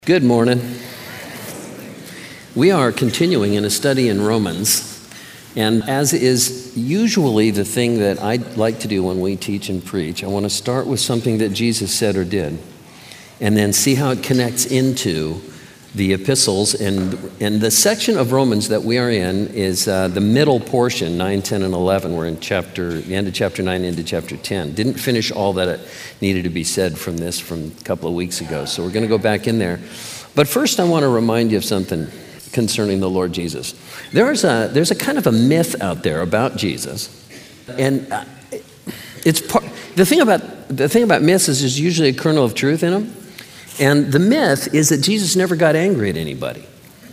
Good morning. We are continuing in a study in Romans, and as is usually the thing that I like to do when we teach and preach, I want to start with something that Jesus said or did, and then see how it connects into the epistles. And the section of Romans that we are in is the middle portion, 9, 10, and 11. We're in the end of chapter 9 into chapter 10. Didn't finish all that it needed to be said from a couple of weeks ago, so we're going to go back in there. But first, I want to remind you of something concerning the Lord Jesus. There's a kind of a myth out there about Jesus, and the thing about myths is there's usually a kernel of truth in them. And the myth is that Jesus never got angry at anybody.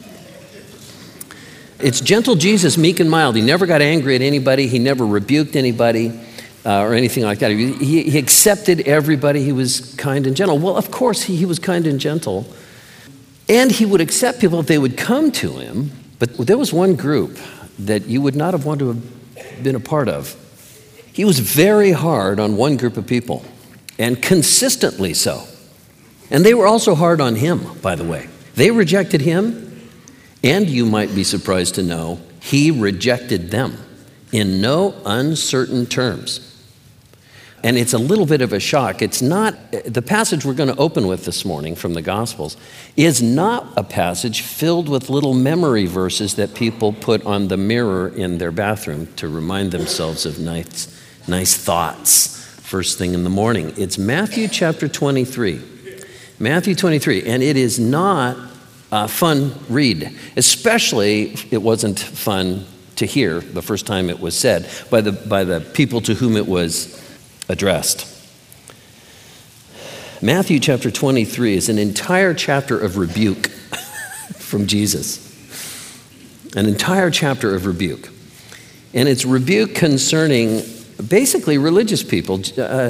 It's gentle Jesus, meek and mild. He never got angry at anybody. He never rebuked anybody or anything like that. He accepted everybody. He was kind and gentle. Well, of course, he was kind and gentle. And he would accept people if they would come to him. But there was one group that you would not have wanted to have been a part of. He was very hard on one group of people, and consistently so. And they were also hard on him, by the way. They rejected him, and you might be surprised to know, he rejected them in no uncertain terms. And it's a little bit of a shock. It's not, the passage we're going to open with this morning from the Gospels is not a passage filled with little memory verses that people put on the mirror in their bathroom to remind themselves of nice thoughts first thing in the morning. It's Matthew chapter 23. Matthew 23, and it is not a fun read. Especially, it wasn't fun to hear the first time it was said by the people to whom it was addressed. Matthew chapter 23 is an entire chapter of rebuke from Jesus. An entire chapter of rebuke. And it's rebuke concerning basically religious people.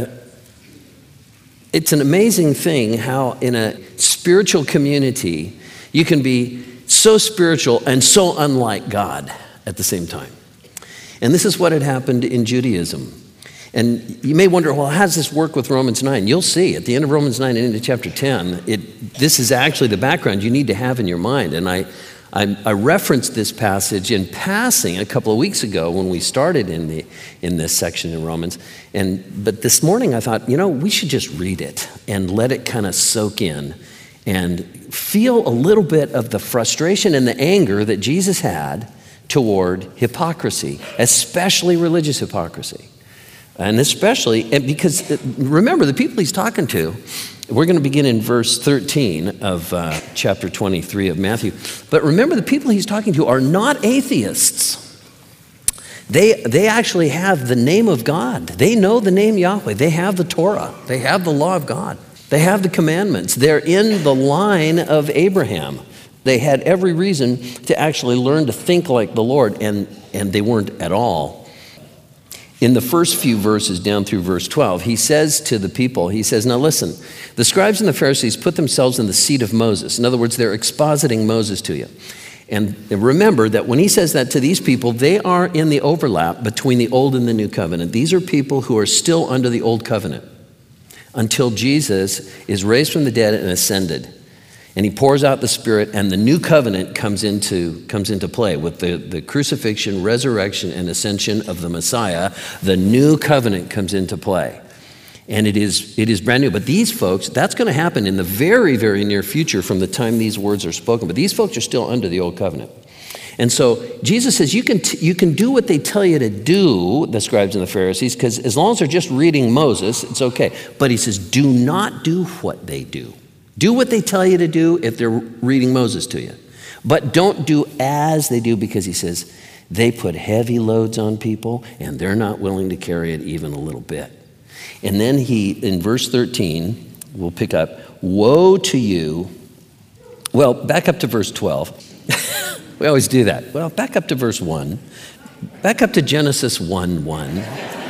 It's an amazing thing how in a spiritual community you can be so spiritual and so unlike God at the same time. And this is what had happened in Judaism. And you may wonder, well, how does this work with Romans 9? You'll see at the end of Romans 9 and into chapter 10, this is actually the background you need to have in your mind. And I referenced this passage in passing a couple of weeks ago when we started in this section in Romans. But this morning I thought, we should just read it and let it kind of soak in and feel a little bit of the frustration and the anger that Jesus had toward hypocrisy, especially religious hypocrisy. And especially because, remember, the people he's talking to, we're going to begin in verse 13 of chapter 23 of Matthew. But remember, the people he's talking to are not atheists. They actually have the name of God. They know the name Yahweh. They have the Torah. They have the law of God. They have the commandments. They're in the line of Abraham. They had every reason to actually learn to think like the Lord, and they weren't at all. In the first few verses down through verse 12, he says to the people, now listen, the scribes and the Pharisees put themselves in the seat of Moses. In other words, they're expositing Moses to you. And remember that when he says that to these people, they are in the overlap between the old and the new covenant. These are people who are still under the old covenant until Jesus is raised from the dead and ascended. And he pours out the Spirit, and the new covenant comes into play with the crucifixion, resurrection, and ascension of the Messiah. The new covenant comes into play. And it is brand new. But these folks, that's going to happen in the very, very near future from the time these words are spoken. But these folks are still under the old covenant. And so Jesus says you can do what they tell you to do, the scribes and the Pharisees, because as long as they're just reading Moses, it's okay. But he says, do not do what they do. Do what they tell you to do if they're reading Moses to you. But don't do as they do, because he says they put heavy loads on people and they're not willing to carry it even a little bit. And then in verse 13, we'll pick up, woe to you. Well, back up to verse 12. We always do that. Well, back up to verse 1. Back up to Genesis 1:1.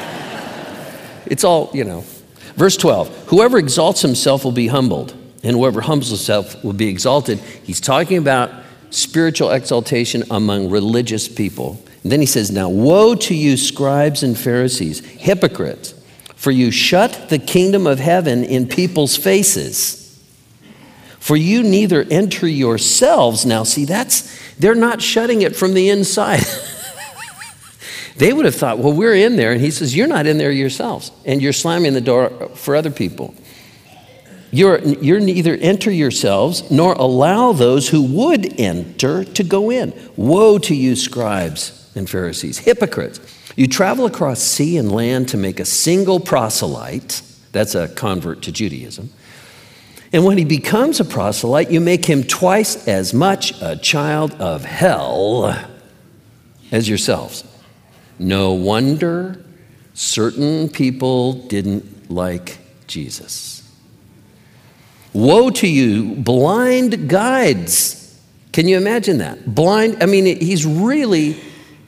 It's all, Verse 12, whoever exalts himself will be humbled, and whoever humbles himself will be exalted. He's talking about spiritual exaltation among religious people. And then he says, now woe to you scribes and Pharisees, hypocrites, for you shut the kingdom of heaven in people's faces. For you neither enter yourselves. Now, see, they're not shutting it from the inside. They would have thought, well, we're in there. And he says, you're not in there yourselves. And you're slamming the door for other people. You're neither enter yourselves, nor allow those who would enter to go in. Woe to you, scribes and Pharisees, hypocrites. You travel across sea and land to make a single proselyte. That's a convert to Judaism. And when he becomes a proselyte, you make him twice as much a child of hell as yourselves. No wonder certain people didn't like Jesus. Woe to you, blind guides. Can you imagine that? Blind, I mean, he's really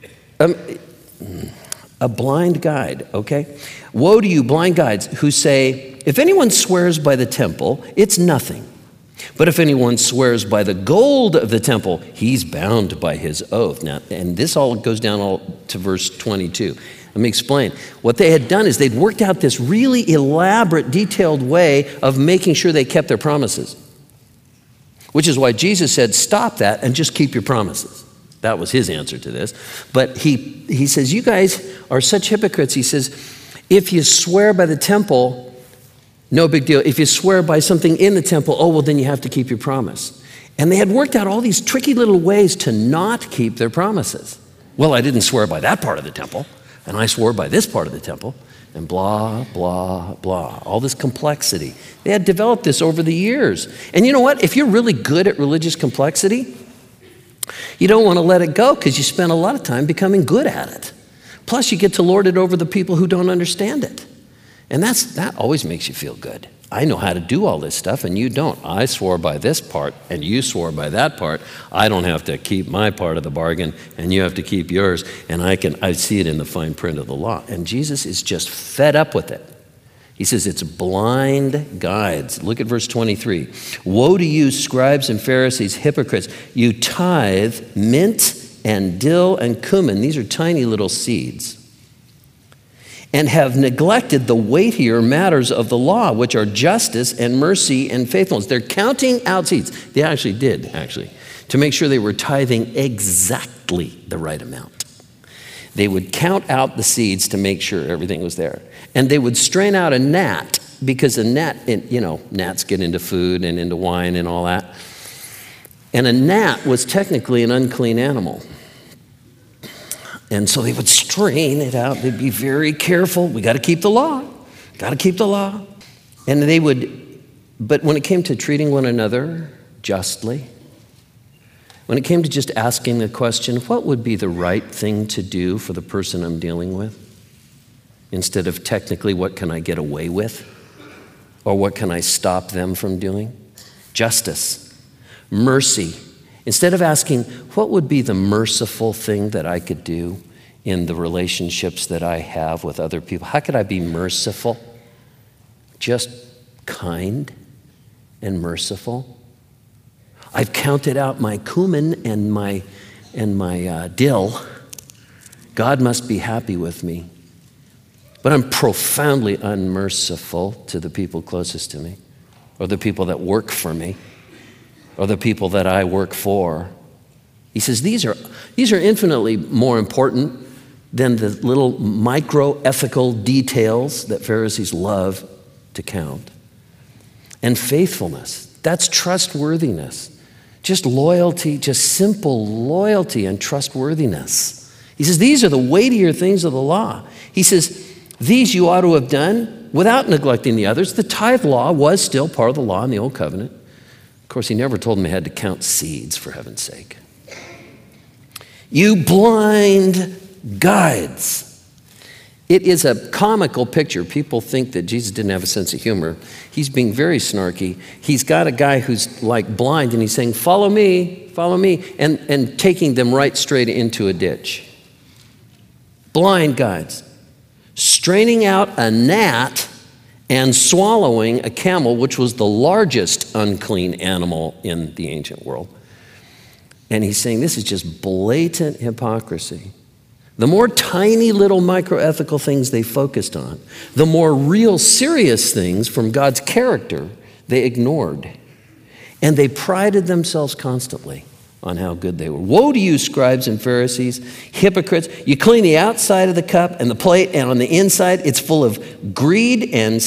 a blind guide, okay? Woe to you, blind guides, who say, if anyone swears by the temple, it's nothing. But if anyone swears by the gold of the temple, he's bound by his oath. Now, and this all goes down all to verse 22. Let me explain. What they had done is they'd worked out this really elaborate, detailed way of making sure they kept their promises. Which is why Jesus said, stop that and just keep your promises. That was his answer to this. But he says, you guys are such hypocrites. He says, if you swear by the temple, no big deal. If you swear by something in the temple, oh, well, then you have to keep your promise. And they had worked out all these tricky little ways to not keep their promises. Well, I didn't swear by that part of the temple, and I swore by this part of the temple, and blah, blah, blah. All this complexity. They had developed this over the years. And you know what? If you're really good at religious complexity, you don't want to let it go because you spend a lot of time becoming good at it. Plus, you get to lord it over the people who don't understand it. And that always makes you feel good. I know how to do all this stuff and you don't. I swore by this part and you swore by that part. I don't have to keep my part of the bargain and you have to keep yours. And I see it in the fine print of the law. And Jesus is just fed up with it. He says it's blind guides. Look at verse 23. Woe to you, scribes and Pharisees, hypocrites. You tithe mint and dill and cumin. These are tiny little seeds. And have neglected the weightier matters of the law, which are justice and mercy and faithfulness. They're counting out seeds. They actually did, to make sure they were tithing exactly the right amount. They would count out the seeds to make sure everything was there. And they would strain out a gnat, because a gnat, gnats get into food and into wine and all that. And a gnat was technically an unclean animal. And so they would strain it out. They'd be very careful. We got to keep the law. Got to keep the law. And they would, but when it came to treating one another justly, when it came to just asking the question, what would be the right thing to do for the person I'm dealing with? Instead of technically, what can I get away with? Or what can I stop them from doing? Justice, mercy. Instead of asking, what would be the merciful thing that I could do in the relationships that I have with other people? How could I be merciful? Just kind and merciful. I've counted out my cumin and my dill. God must be happy with me. But I'm profoundly unmerciful to the people closest to me, or the people that work for me, or the people that I work for. He says these are infinitely more important than the little micro-ethical details that Pharisees love to count. And faithfulness, that's trustworthiness. Just loyalty, just simple loyalty and trustworthiness. He says these are the weightier things of the law. He says these you ought to have done without neglecting the others. The tithe law was still part of the law in the Old Covenant. Of course, he never told them they had to count seeds, for heaven's sake. You blind guides. It is a comical picture. People think that Jesus didn't have a sense of humor. He's being very snarky. He's got a guy who's like blind and he's saying, follow me, and taking them right straight into a ditch. Blind guides. Straining out a gnat and swallowing a camel, which was the largest unclean animal in the ancient world. And he's saying this is just blatant hypocrisy. The more tiny little microethical things they focused on, the more real serious things from God's character they ignored. And they prided themselves constantly on how good they were. Woe to you, scribes and Pharisees, hypocrites! You clean the outside of the cup and the plate, and on the inside it's full of greed and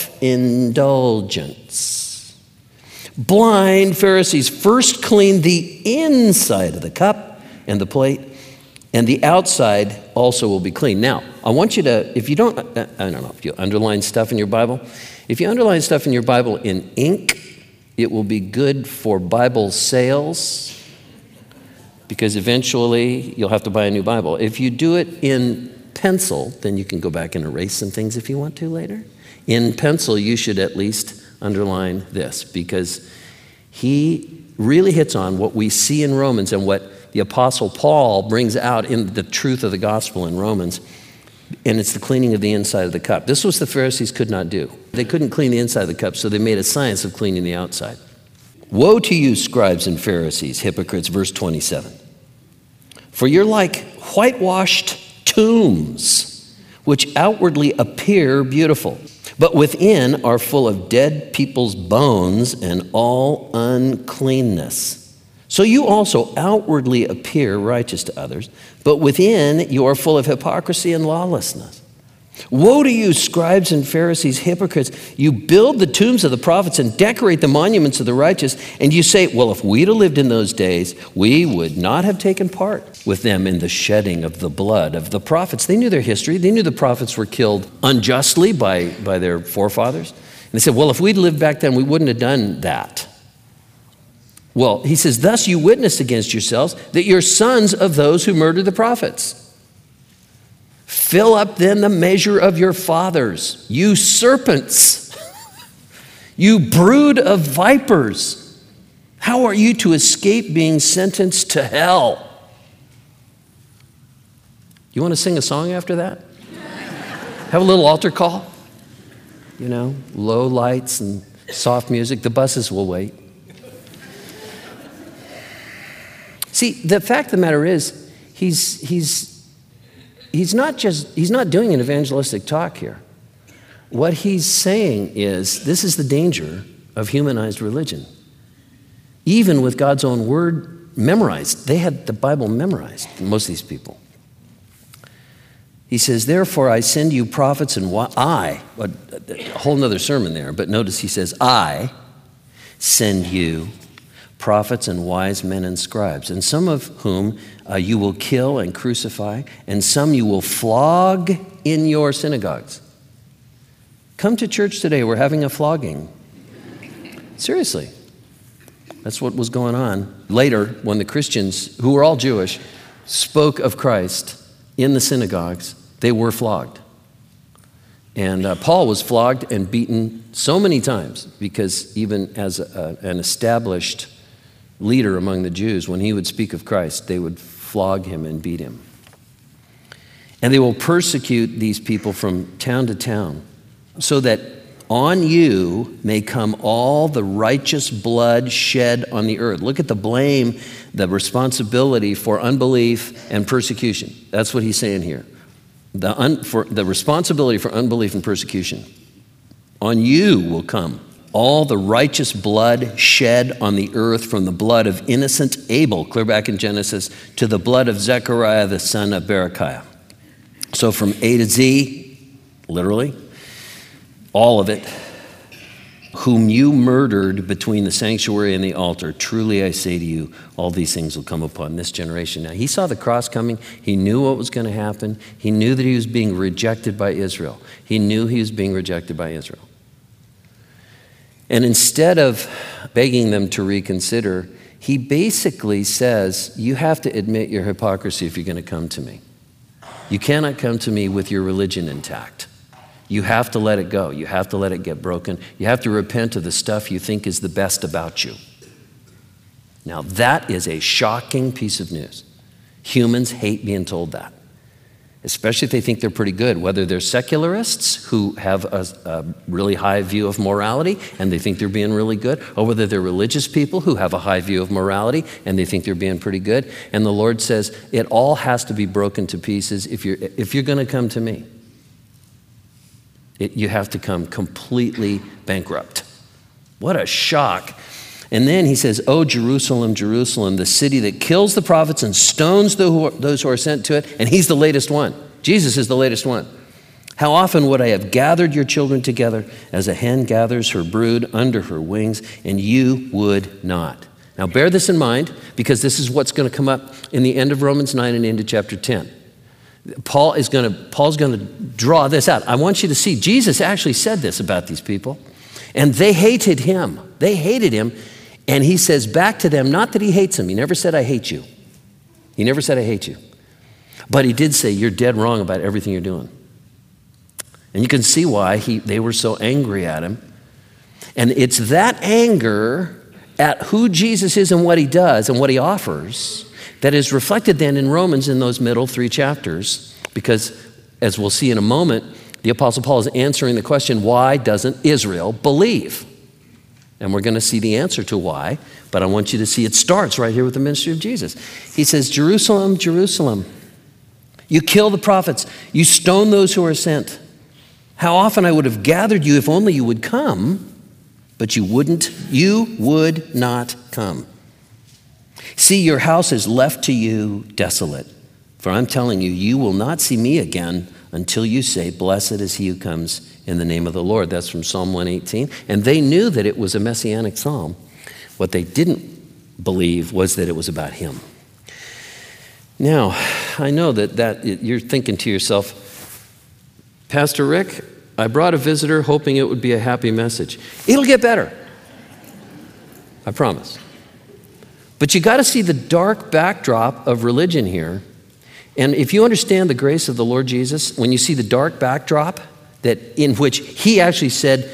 self-indulgence. Blind Pharisees, first clean the inside of the cup and the plate, and the outside also will be clean. Now, I want you to, if you don't, I don't know, if you underline stuff in your Bible, if you underline stuff in your Bible in ink, it will be good for Bible sales, because eventually you'll have to buy a new Bible. If you do it in pencil, then you can go back and erase some things if you want to later. In pencil, you should at least underline this, because he really hits on what we see in Romans and what the Apostle Paul brings out in the truth of the gospel in Romans, and it's the cleaning of the inside of the cup. This was the Pharisees could not do. They couldn't clean the inside of the cup, so they made a science of cleaning the outside. Woe to you, scribes and Pharisees, hypocrites, verse 27. For you're like whitewashed tombs, which outwardly appear beautiful, but within are full of dead people's bones and all uncleanness. So you also outwardly appear righteous to others, but within you are full of hypocrisy and lawlessness. Woe to you, scribes and Pharisees, hypocrites! You build the tombs of the prophets and decorate the monuments of the righteous, and you say, well, if we'd have lived in those days, we would not have taken part with them in the shedding of the blood of the prophets. They knew their history. They knew the prophets were killed unjustly by their forefathers. And they said, well, if we'd lived back then, we wouldn't have done that. Well, he says, thus you witness against yourselves that you're sons of those who murdered the prophets. Fill up then the measure of your fathers, you serpents, you brood of vipers. How are you to escape being sentenced to hell? You want to sing a song after that? Have a little altar call? You know, low lights and soft music. The buses will wait. See, the fact of the matter is, he's not doing an evangelistic talk here. What he's saying is, this is the danger of humanized religion. Even with God's own word memorized, they had the Bible memorized, most of these people. He says, therefore I send you prophets and a whole nother sermon there, but notice he says, I send you prophets and wise men and scribes, and some of whom you will kill and crucify, and some you will flog in your synagogues. Come to church today, we're having a flogging. Seriously. That's what was going on. Later, when the Christians, who were all Jewish, spoke of Christ in the synagogues, they were flogged. And Paul was flogged and beaten so many times, because even as an established leader among the Jews, when he would speak of Christ, they would flog him and beat him. And they will persecute these people from town to town, so that on you may come all the righteous blood shed on the earth. Look at the blame, the responsibility for unbelief and persecution. That's what he's saying here. The responsibility for unbelief and persecution. On you will come all the righteous blood shed on the earth, from the blood of innocent Abel, clear back in Genesis, to the blood of Zechariah, the son of Berechiah. So from A to Z, literally, all of it, whom you murdered between the sanctuary and the altar, truly I say to you, all these things will come upon this generation. Now, he saw the cross coming. He knew what was going to happen. He knew that he was being rejected by Israel. He knew he was being rejected by Israel. And instead of begging them to reconsider, he basically says, you have to admit your hypocrisy if you're going to come to me. You cannot come to me with your religion intact. You have to let it go. You have to let it get broken. You have to repent of the stuff you think is the best about you. Now, that is a shocking piece of news. Humans hate being told that, especially if they think they're pretty good, whether they're secularists who have a really high view of morality and they think they're being really good, or whether they're religious people who have a high view of morality and they think they're being pretty good. And the Lord says, it all has to be broken to pieces if you're going to come to me. You have to come completely bankrupt. What a shock. And then he says, "Oh, Jerusalem, Jerusalem, the city that kills the prophets and stones those who are sent to it." And he's the latest one. Jesus is the latest one. "How often would I have gathered your children together as a hen gathers her brood under her wings, and you would not." Now bear this in mind, because this is what's going to come up in the end of Romans 9 and into chapter 10. Paul's going to draw this out. I want you to see, Jesus actually said this about these people, and they hated him. They hated him, and he says back to them, not that he hates them. He never said, "I hate you." He never said, "I hate you." But he did say, "You're dead wrong about everything you're doing." And you can see why they were so angry at him. And it's that anger at who Jesus is and what he does and what he offers that is reflected then in Romans in those middle 3 chapters, because as we'll see in a moment, the Apostle Paul is answering the question, why doesn't Israel believe? And we're going to see the answer to why, but I want you to see it starts right here with the ministry of Jesus. He says, "Jerusalem, Jerusalem, you kill the prophets, you stone those who are sent. How often I would have gathered you if only you would come, but you wouldn't, you would not come. See, your house is left to you desolate. For I'm telling you, you will not see me again until you say, 'Blessed is he who comes in the name of the Lord.'" That's from Psalm 118. And they knew that it was a messianic psalm. What they didn't believe was that it was about him. Now, I know that you're thinking to yourself, "Pastor Rick, I brought a visitor hoping it would be a happy message." It'll get better. I promise. But you got to see the dark backdrop of religion here. And if you understand the grace of the Lord Jesus, when you see the dark backdrop that in which he actually said,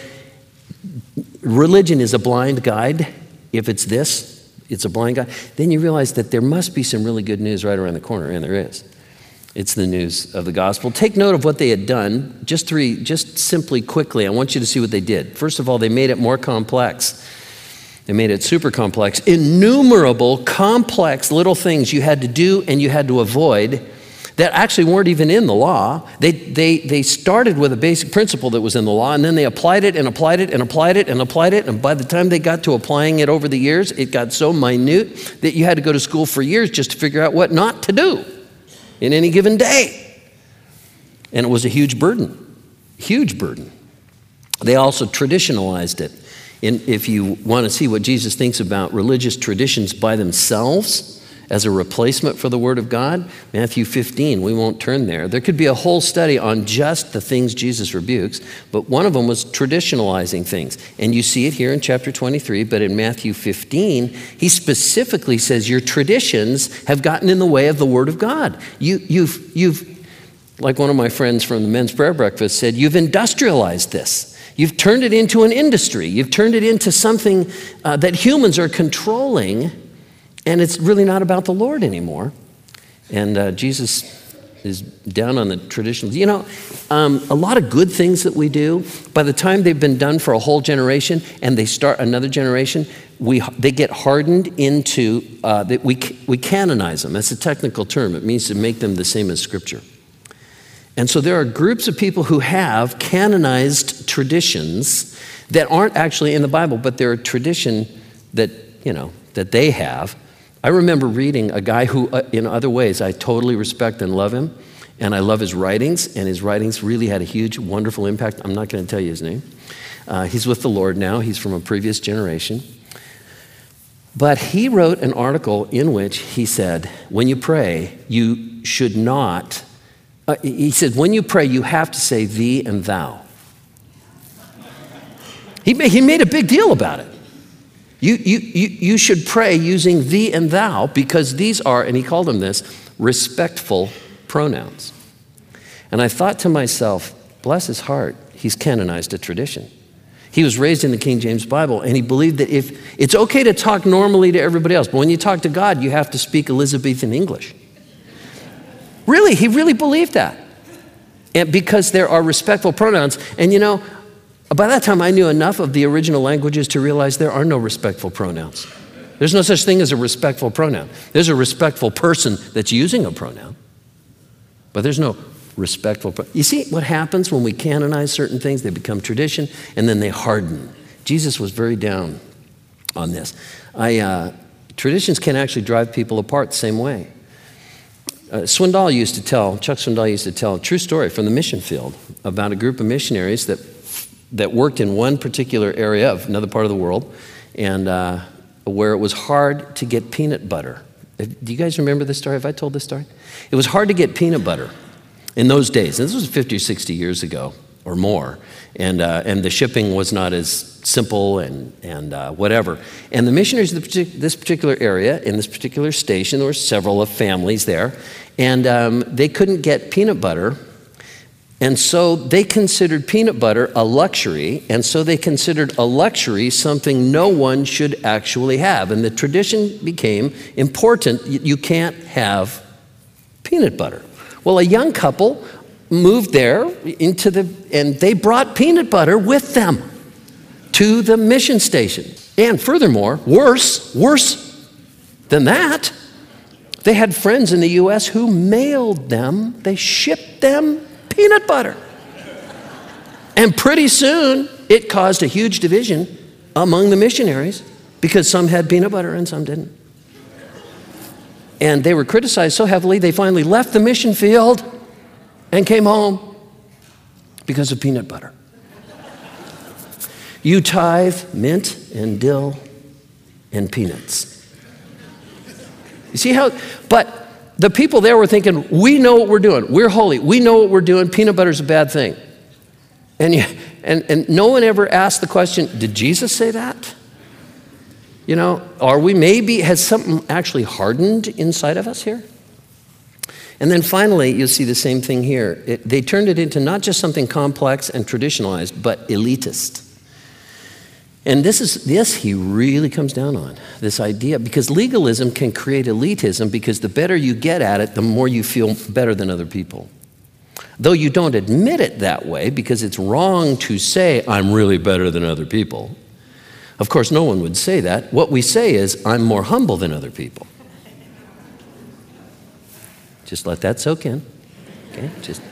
religion is a blind guide. If it's this, it's a blind guide. Then you realize that there must be some really good news right around the corner, and there is. It's the news of the gospel. Take note of what they had done. Just simply quickly, I want you to see what they did. First of all, they made it more complex. They made it super complex. Innumerable complex little things you had to do and you had to avoid that actually weren't even in the law. They started with a basic principle that was in the law, and then they applied it and applied it and applied it and applied it. And by the time they got to applying it over the years, it got so minute that you had to go to school for years just to figure out what not to do in any given day. And it was a huge burden, huge burden. They also traditionalized it. And if you want to see what Jesus thinks about religious traditions by themselves as a replacement for the Word of God, Matthew 15, we won't turn there. There could be a whole study on just the things Jesus rebukes, but one of them was traditionalizing things. And you see it here in chapter 23, but in Matthew 15, he specifically says your traditions have gotten in the way of the Word of God. You've like one of my friends from the men's prayer breakfast said, you've industrialized this. You've turned it into an industry. You've turned it into something that humans are controlling, and it's really not about the Lord anymore. And Jesus is down on the traditions. You know, a lot of good things that we do, by the time they've been done for a whole generation and they start another generation, they get hardened into, we canonize them. That's a technical term. It means to make them the same as Scripture. And so there are groups of people who have canonized traditions that aren't actually in the Bible, but they're a tradition that, that they have. I remember reading a guy who, in other ways, I totally respect and love him, and I love his writings, and his writings really had a huge, wonderful impact. I'm not going to tell you his name. He's with the Lord now. He's from a previous generation. But he wrote an article in which he said, when you pray, you should not... he said, when you pray, you have to say thee and thou. He made a big deal about it. You should pray using thee and thou because these are, and he called them this, respectful pronouns. And I thought to myself, bless his heart, he's canonized a tradition. He was raised in the King James Bible, and he believed that if it's okay to talk normally to everybody else, but when you talk to God, you have to speak Elizabethan English. Really, he really believed that. And because there are respectful pronouns. And by that time I knew enough of the original languages to realize there are no respectful pronouns. There's no such thing as a respectful pronoun. There's a respectful person that's using a pronoun. But there's no respectful pronoun. You see what happens when we canonize certain things? They become tradition and then they harden. Jesus was very down on this. Traditions can actually drive people apart the same way. Chuck Swindoll used to tell a true story from the mission field about a group of missionaries that worked in one particular area of another part of the world, and where it was hard to get peanut butter. Do you guys remember this story? Have I told this story? It was hard to get peanut butter in those days. And this was 50 or 60 years ago or more. And the shipping was not as simple and whatever. And the missionaries of this particular area, in this particular station, there were several of families there, and they couldn't get peanut butter. And so they considered peanut butter a luxury, and so they considered a luxury something no one should actually have. And the tradition became important. You can't have peanut butter. Well, a young couple moved there and they brought peanut butter with them to the mission station. And furthermore, worse than that, they had friends in the U.S. who mailed them, they shipped them peanut butter. And pretty soon, it caused a huge division among the missionaries because some had peanut butter and some didn't. And they were criticized so heavily, they finally left the mission field and came home because of peanut butter. You tithe mint and dill and peanuts. You see how, but the people there were thinking, we know what we're doing. We're holy. We know what we're doing. Peanut butter's a bad thing. And no one ever asked the question, did Jesus say that? You know, has something actually hardened inside of us here? And then finally, you'll see the same thing here. They turned it into not just something complex and traditionalized, but elitist. And this he really comes down on, this idea, because legalism can create elitism because the better you get at it, the more you feel better than other people. Though you don't admit it that way because it's wrong to say, I'm really better than other people. Of course, no one would say that. What we say is, I'm more humble than other people. Just let that soak in. Okay?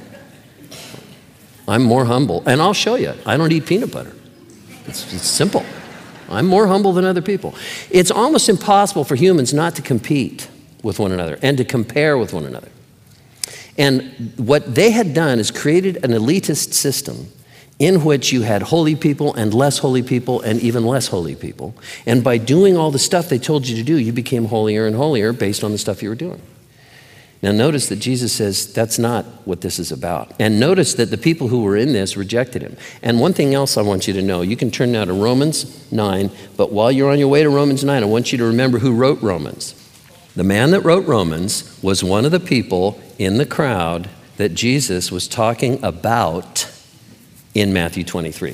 I'm more humble. And I'll show you. I don't eat peanut butter. It's simple. I'm more humble than other people. It's almost impossible for humans not to compete with one another and to compare with one another. And what they had done is created an elitist system in which you had holy people and less holy people and even less holy people. And by doing all the stuff they told you to do, you became holier and holier based on the stuff you were doing. Now notice that Jesus says that's not what this is about. And notice that the people who were in this rejected him. And one thing else I want you to know, you can turn now to Romans 9, but while you're on your way to Romans 9, I want you to remember who wrote Romans. The man that wrote Romans was one of the people in the crowd that Jesus was talking about in Matthew 23.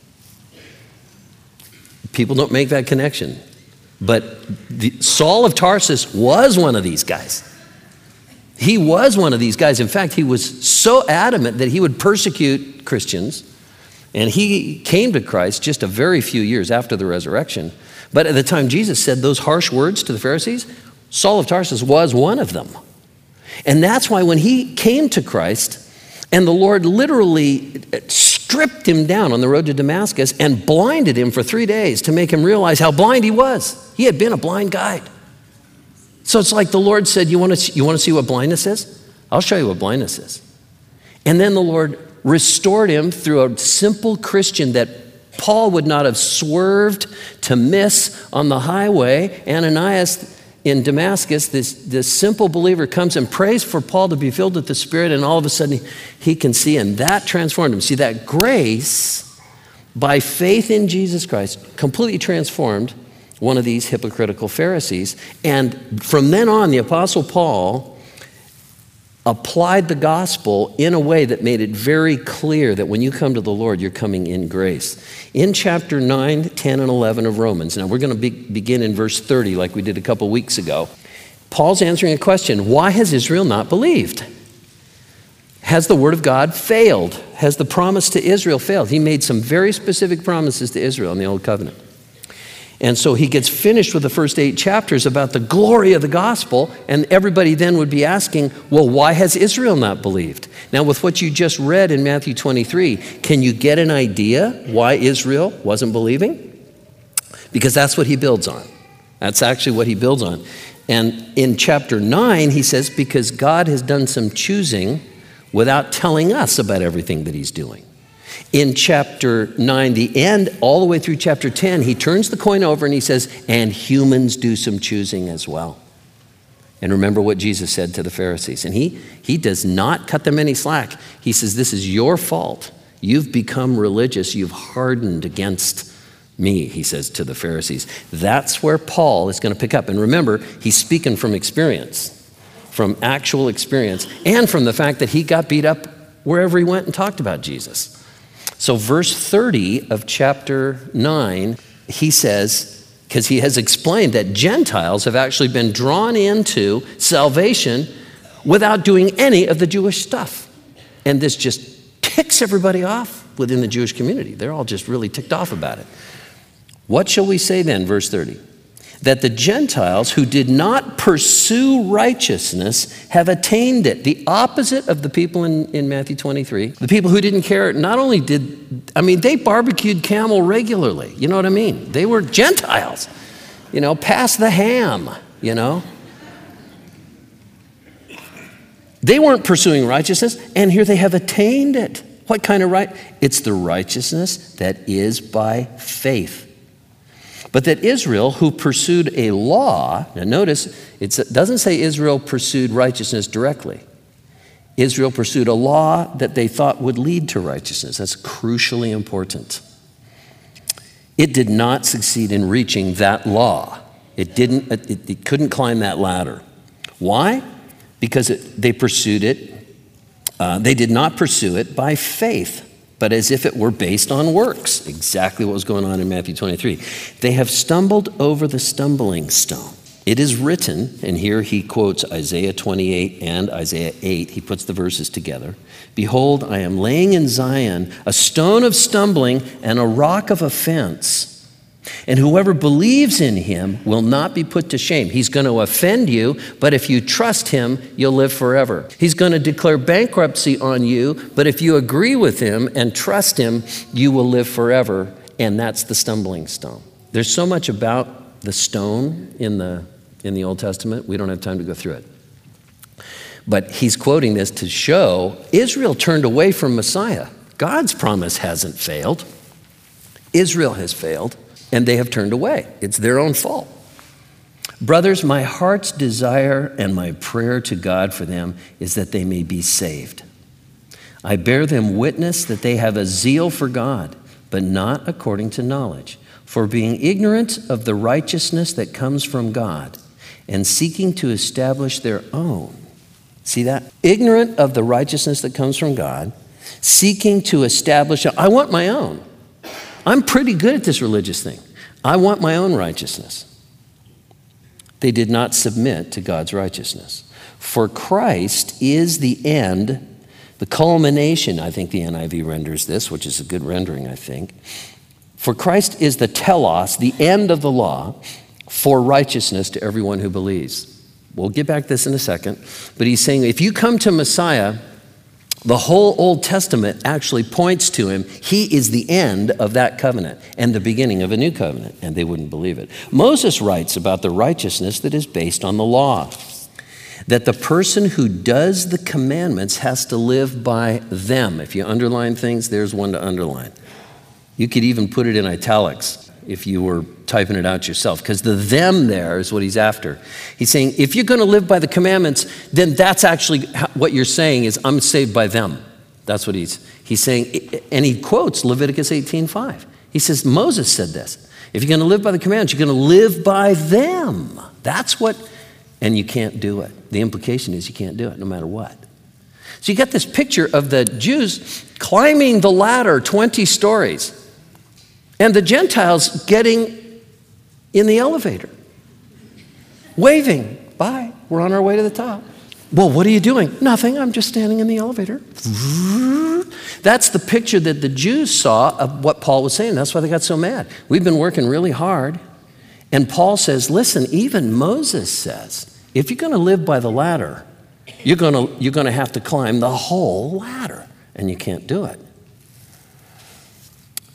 People don't make that connection. But Saul of Tarsus was one of these guys. He was one of these guys. In fact, he was so adamant that he would persecute Christians, and he came to Christ just a very few years after the resurrection. But at the time Jesus said those harsh words to the Pharisees, Saul of Tarsus was one of them. And that's why when he came to Christ, and the Lord literally stripped him down on the road to Damascus and blinded him for 3 days to make him realize how blind he was. He had been a blind guide. So it's like the Lord said, you want to see what blindness is? I'll show you what blindness is. And then the Lord restored him through a simple Christian that Paul would not have swerved to miss on the highway. Ananias in Damascus, this simple believer comes and prays for Paul to be filled with the Spirit, and all of a sudden he can see, and that transformed him. See, that grace, by faith in Jesus Christ, completely transformed one of these hypocritical Pharisees. And from then on, the Apostle Paul applied the gospel in a way that made it very clear that when you come to the Lord, you're coming in grace. In chapter 9, 10, and 11 of Romans, now we're going to begin in verse 30 like we did a couple weeks ago. Paul's answering a question. Why has Israel not believed? Has the word of God failed? Has the promise to Israel failed? He made some very specific promises to Israel in the Old Covenant. And so he gets finished with the first 8 chapters about the glory of the gospel, and everybody then would be asking, well, why has Israel not believed? Now, with what you just read in Matthew 23, can you get an idea why Israel wasn't believing? because that's what he builds on. That's actually what he builds on. And in chapter 9, he says, because God has done some choosing without telling us about everything that he's doing. In chapter 9, the end, all the way through chapter 10, he turns the coin over and he says, and humans do some choosing as well. And remember what Jesus said to the Pharisees. And he does not cut them any slack. He says, this is your fault. You've become religious. You've hardened against me, he says to the Pharisees. That's where Paul is going to pick up. And remember, he's speaking from experience, from actual experience, and from the fact that he got beat up wherever he went and talked about Jesus. So verse 30 of chapter 9, he says, because he has explained that Gentiles have actually been drawn into salvation without doing any of the Jewish stuff. And this just ticks everybody off within the Jewish community. They're all just really ticked off about it. What shall we say then, verse 30? That the Gentiles who did not pursue righteousness have attained it. The opposite of the people in Matthew 23. The people who didn't care, not only they barbecued camel regularly. You know what I mean? They were Gentiles. Pass the ham, They weren't pursuing righteousness, and here they have attained it. What kind of right? It's the righteousness that is by faith. But that Israel, who pursued a law, now notice, it doesn't say Israel pursued righteousness directly. Israel pursued a law that they thought would lead to righteousness. That's crucially important. It did not succeed in reaching that law. It couldn't climb that ladder. Why? Because they pursued it. They did not pursue it by faith, but as if it were based on works. Exactly what was going on in Matthew 23. They have stumbled over the stumbling stone. It is written, and here he quotes Isaiah 28 and Isaiah 8. He puts the verses together. Behold, I am laying in Zion a stone of stumbling and a rock of offense. And whoever believes in him will not be put to shame. He's going to offend you, but if you trust him, you'll live forever. He's going to declare bankruptcy on you, but if you agree with him and trust him, you will live forever. And that's the stumbling stone. There's so much about the stone in the Old Testament, we don't have time to go through it. But he's quoting this to show Israel turned away from Messiah. God's promise hasn't failed. Israel has failed. And they have turned away. It's their own fault. Brothers, my heart's desire and my prayer to God for them is that they may be saved. I bear them witness that they have a zeal for God, but not according to knowledge. For being ignorant of the righteousness that comes from God and seeking to establish their own. See that? Ignorant of the righteousness that comes from God, seeking to establish, I want my own. I'm pretty good at this religious thing. I want my own righteousness. They did not submit to God's righteousness. For Christ is the end, the culmination, I think the NIV renders this, which is a good rendering, I think. For Christ is the telos, the end of the law, for righteousness to everyone who believes. We'll get back to this in a second. But he's saying if you come to Messiah, the whole Old Testament actually points to him. He is the end of that covenant and the beginning of a new covenant, and they wouldn't believe it. Moses writes about the righteousness that is based on the law, that the person who does the commandments has to live by them. If you underline things, there's one to underline. You could even put it in italics if you were typing it out yourself, because the them there is what he's after. He's saying, if you're going to live by the commandments, then that's actually what you're saying is, I'm saved by them. That's what he's saying. And he quotes Leviticus 18:5. He says, Moses said this. If you're going to live by the commandments, you're going to live by them. That's what, and you can't do it. The implication is you can't do it no matter what. So you got this picture of the Jews climbing the ladder 20 stories. And the Gentiles getting in the elevator, waving, bye, we're on our way to the top. Well, what are you doing? Nothing, I'm just standing in the elevator. That's the picture that the Jews saw of what Paul was saying. That's why they got so mad. We've been working really hard. And Paul says, listen, even Moses says, if you're going to live by the ladder, you're going to have to climb the whole ladder, and you can't do it.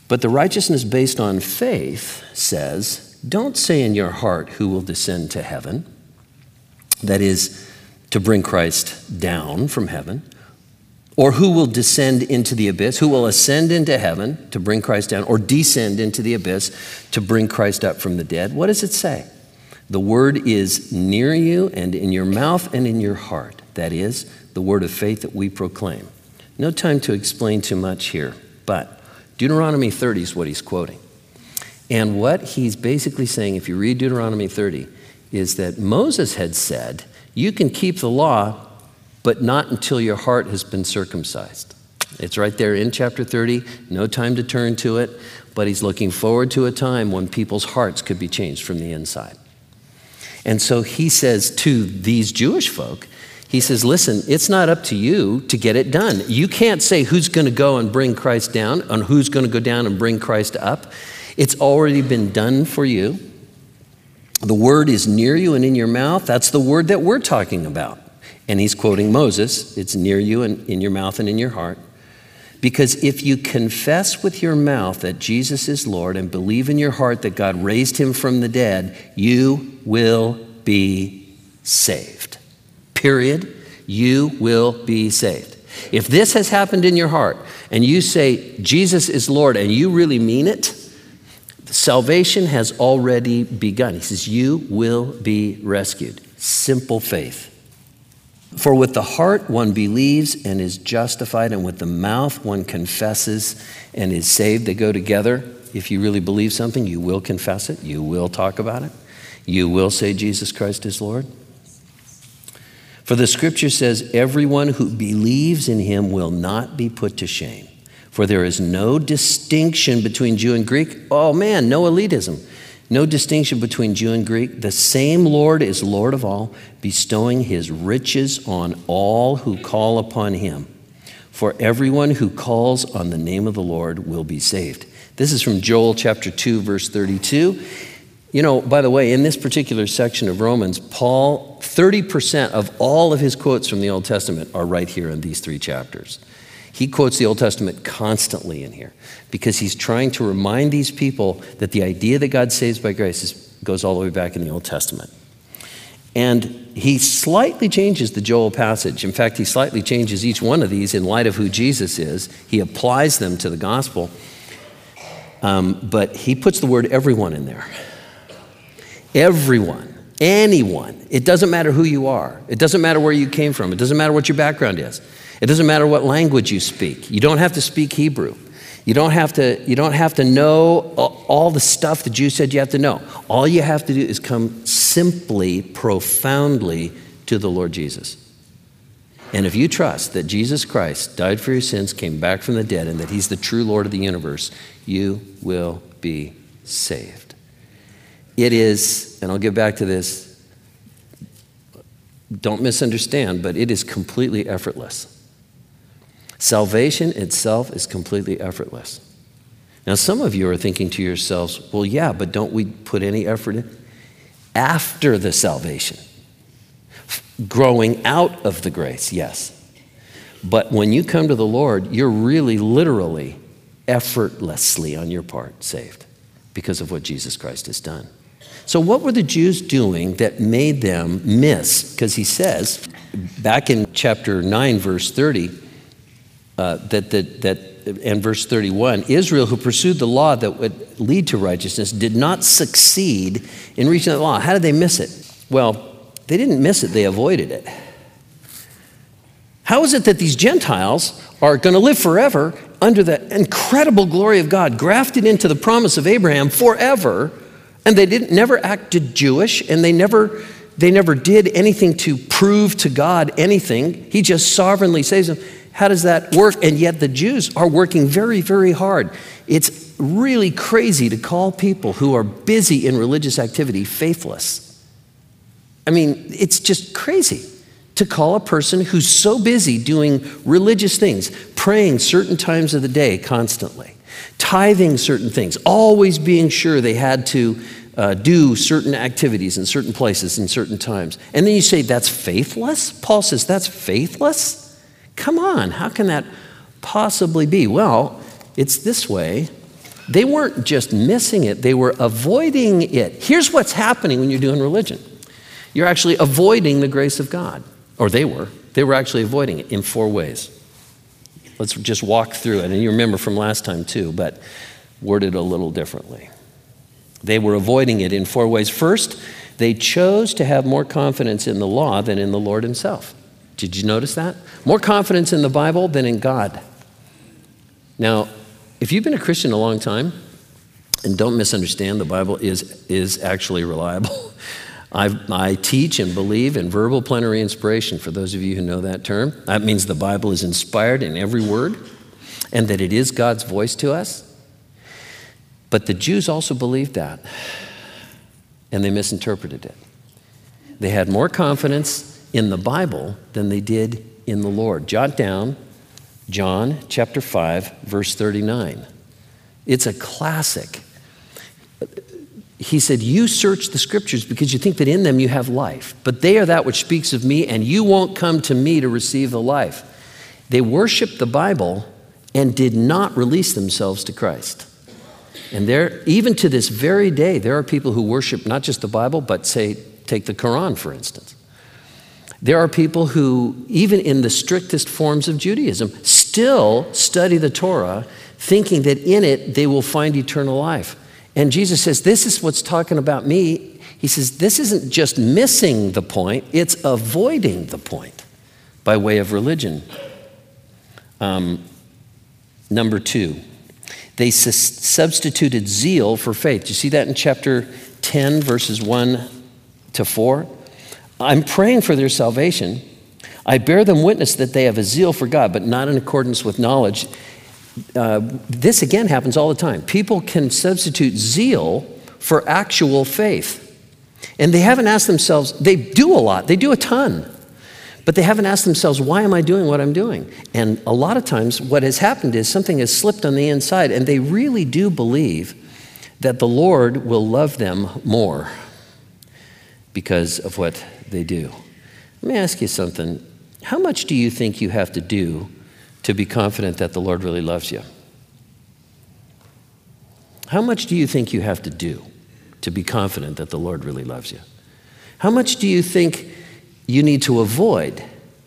But the righteousness based on faith says, don't say in your heart who will descend to heaven, that is, to bring Christ down from heaven, or who will descend into the abyss, who will ascend into heaven to bring Christ down, or descend into the abyss to bring Christ up from the dead. What does it say? The word is near you and in your mouth and in your heart. That is, the word of faith that we proclaim. No time to explain too much here, but Deuteronomy 30 is what he's quoting. And what he's basically saying, if you read Deuteronomy 30, is that Moses had said, you can keep the law, but not until your heart has been circumcised. It's right there in chapter 30, no time to turn to it, but he's looking forward to a time when people's hearts could be changed from the inside. And so he says to these Jewish folk, he says, listen, it's not up to you to get it done. You can't say who's going to go and bring Christ down and who's going to go down and bring Christ up. It's already been done for you. The word is near you and in your mouth. That's the word that we're talking about. And he's quoting Moses. It's near you and in your mouth and in your heart. Because if you confess with your mouth that Jesus is Lord and believe in your heart that God raised him from the dead, you will be saved. Period. You will be saved. If this has happened in your heart and you say Jesus is Lord and you really mean it, salvation has already begun. He says you will be rescued. Simple faith. For with the heart one believes and is justified, and with the mouth one confesses and is saved. They go together. If you really believe something, you will confess it. You will talk about it. You will say Jesus Christ is Lord. For the scripture says, everyone who believes in him will not be put to shame. For there is no distinction between Jew and Greek. Oh man, no elitism. No distinction between Jew and Greek. The same Lord is Lord of all, bestowing his riches on all who call upon him. For everyone who calls on the name of the Lord will be saved. This is from Joel chapter 2, verse 32. You know, by the way, in this particular section of Romans, Paul, 30% of all of his quotes from the Old Testament are right here in these three chapters. He quotes the Old Testament constantly in here because he's trying to remind these people that the idea that God saves by grace goes all the way back in the Old Testament. And he slightly changes the Joel passage. In fact, he slightly changes each one of these in light of who Jesus is. He applies them to the gospel. But he puts the word everyone in there. Everyone, anyone. It doesn't matter who you are. It doesn't matter where you came from. It doesn't matter what your background is. It doesn't matter what language you speak. You don't have to speak Hebrew. You don't have to know all the stuff the Jews said you have to know. All you have to do is come simply, profoundly to the Lord Jesus. And if you trust that Jesus Christ died for your sins, came back from the dead, and that he's the true Lord of the universe, you will be saved. It is, and I'll get back to this, don't misunderstand, but it is completely effortless. Salvation itself is completely effortless. Now, some of you are thinking to yourselves, well, yeah, but don't we put any effort in? After the salvation, growing out of the grace, yes. But when you come to the Lord, you're really literally, effortlessly on your part saved because of what Jesus Christ has done. So what were the Jews doing that made them miss? Because he says, back in chapter 9, verse 30, and verse 31, Israel, who pursued the law that would lead to righteousness, did not succeed in reaching that law. How did they miss it? Well, they didn't miss it, they avoided it. How is it that these Gentiles are going to live forever under the incredible glory of God, grafted into the promise of Abraham forever, and they never acted Jewish, and they never did anything to prove to God anything? He just sovereignly saves them. How does that work? And yet the Jews are working very, very hard. It's really crazy to call people who are busy in religious activity faithless. I mean, it's just crazy to call a person who's so busy doing religious things, praying certain times of the day constantly, tithing certain things, always being sure they had to do certain activities in certain places in certain times. And then you say, that's faithless? Paul says, that's faithless? Come on, how can that possibly be? Well, it's this way. They weren't just missing it, they were avoiding it. Here's what's happening when you're doing religion. You're actually avoiding the grace of God. Or they were. They were actually avoiding it in 4 ways. Let's just walk through it. And you remember from last time too, but worded a little differently. They were avoiding it in 4 ways. First, they chose to have more confidence in the law than in the Lord himself. Did you notice that? More confidence in the Bible than in God. Now, if you've been a Christian a long time, and don't misunderstand, the Bible is actually reliable. I teach and believe in verbal plenary inspiration, for those of you who know that term. That means the Bible is inspired in every word, and that it is God's voice to us. But the Jews also believed that, and they misinterpreted it. They had more confidence in the Bible than they did in the Lord. Jot down John chapter 5, verse 39. It's a classic. He said, you search the scriptures because you think that in them you have life, but they are that which speaks of me, and you won't come to me to receive the life. They worshiped the Bible and did not release themselves to Christ. And even to this very day, there are people who worship not just the Bible, but say, take the Quran, for instance. There are people who, even in the strictest forms of Judaism, still study the Torah, thinking that in it they will find eternal life. And Jesus says, this is what's talking about me. He says, this isn't just missing the point, it's avoiding the point by way of religion. Number 2, they substituted zeal for faith. Do you see that in chapter 10, verses 1 to 4? I'm praying for their salvation. I bear them witness that they have a zeal for God, but not in accordance with knowledge. This again happens all the time. People can substitute zeal for actual faith. And they haven't asked themselves, they do a lot, they do a ton, but they haven't asked themselves, why am I doing what I'm doing? And a lot of times what has happened is something has slipped on the inside, and they really do believe that the Lord will love them more because of what they do. Let me ask you something. How much do you think you have to do to be confident that the Lord really loves you? How much do you think you have to do to be confident that the Lord really loves you? How much do you think you need to avoid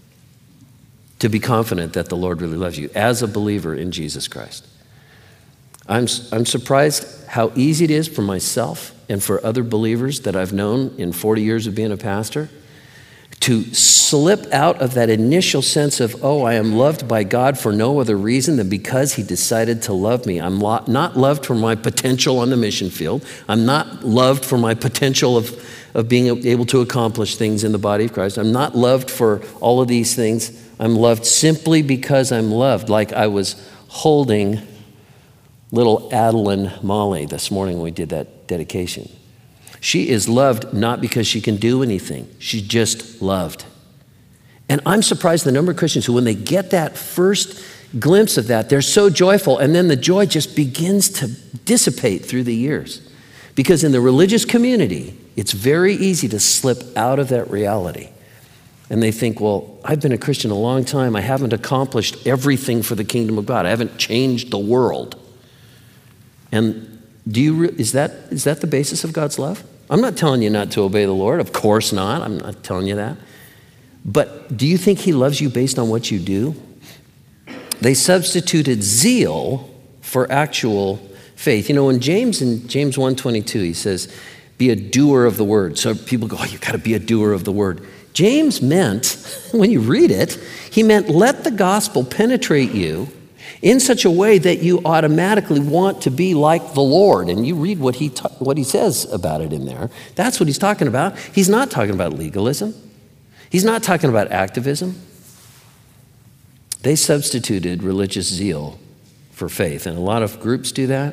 to be confident that the Lord really loves you as a believer in Jesus Christ? I'm surprised how easy it is for myself and for other believers that I've known in 40 years of being a pastor to slip out of that initial sense of, oh, I am loved by God for no other reason than because he decided to love me. I'm not loved for my potential on the mission field. I'm not loved for my potential of being able to accomplish things in the body of Christ. I'm not loved for all of these things. I'm loved simply because I'm loved, like I was holding little Adeline Molly this morning when we did that dedication. She is loved not because she can do anything. She's just loved. And I'm surprised the number of Christians who, when they get that first glimpse of that, they're so joyful, and then the joy just begins to dissipate through the years. Because in the religious community, it's very easy to slip out of that reality. And they think, well, I've been a Christian a long time. I haven't accomplished everything for the kingdom of God. I haven't changed the world. And is that the basis of God's love? I'm not telling you not to obey the Lord. Of course not. I'm not telling you that. But do you think he loves you based on what you do? They substituted zeal for actual faith. You know, in James 1:22, he says, be a doer of the word. So people go, oh, you got to be a doer of the word. James meant, when you read it, he meant let the gospel penetrate you in such a way that you automatically want to be like the Lord. And you read what he says about it in there. That's what he's talking about. He's not talking about legalism. He's not talking about activism. They substituted religious zeal for faith. And a lot of groups do that.